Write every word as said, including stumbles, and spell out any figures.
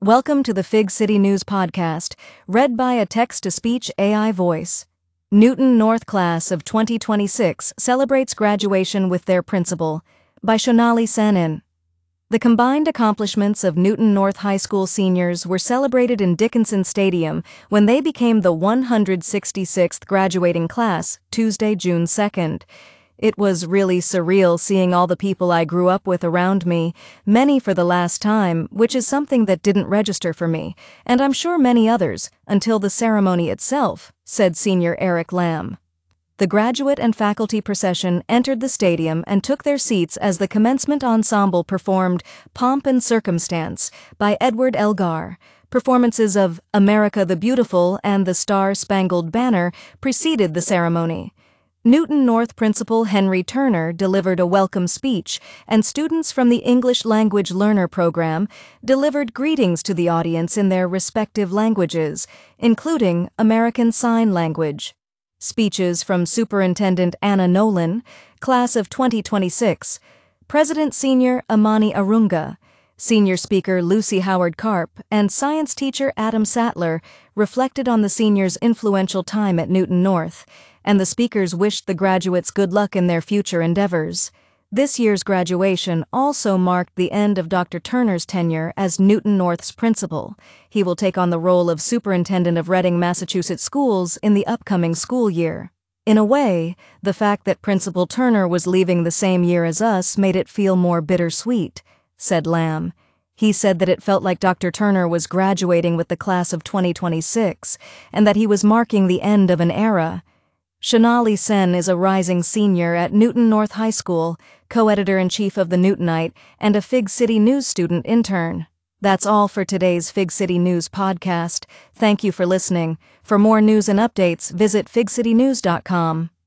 Welcome to the Fig City News Podcast, read by a text-to-speech A I voice. Newton North Class of twenty twenty-six celebrates graduation with their principal, by Shonali Sanin. The combined accomplishments of Newton North High School seniors were celebrated in Dickinson Stadium when they became the one hundred sixty-sixth graduating class, Tuesday, June second. It was really surreal seeing all the people I grew up with around me, many for the last time, which is something that didn't register for me, and I'm sure many others, until the ceremony itself, said senior Eric Lamb. The graduate and faculty procession entered the stadium and took their seats as the commencement ensemble performed Pomp and Circumstance by Edward Elgar. Performances of America the Beautiful and the Star-Spangled Banner preceded the ceremony. Newton North Principal Henry Turner delivered a welcome speech, and students from the English Language Learner Program delivered greetings to the audience in their respective languages, including American Sign Language. Speeches from Superintendent Anna Nolan, Class of twenty twenty-six, President Senior Amani Arunga, Senior Speaker Lucy Howard Karp, and Science Teacher Adam Sattler reflected on the seniors' influential time at Newton North, and the speakers wished the graduates good luck in their future endeavors. This year's graduation also marked the end of Doctor Turner's tenure as Newton North's principal. He will take on the role of superintendent of Reading, Massachusetts schools in the upcoming school year. In a way, the fact that Principal Turner was leaving the same year as us made it feel more bittersweet, said Lamb. He said that it felt like Doctor Turner was graduating with the class of twenty twenty-six, and that he was marking the end of an era. Shonali Sen is a rising senior at Newton North High School, co-editor-in-chief of the Newtonite, and a Fig City News student intern. That's all for today's Fig City News podcast. Thank you for listening. For more news and updates, visit fig city news dot com.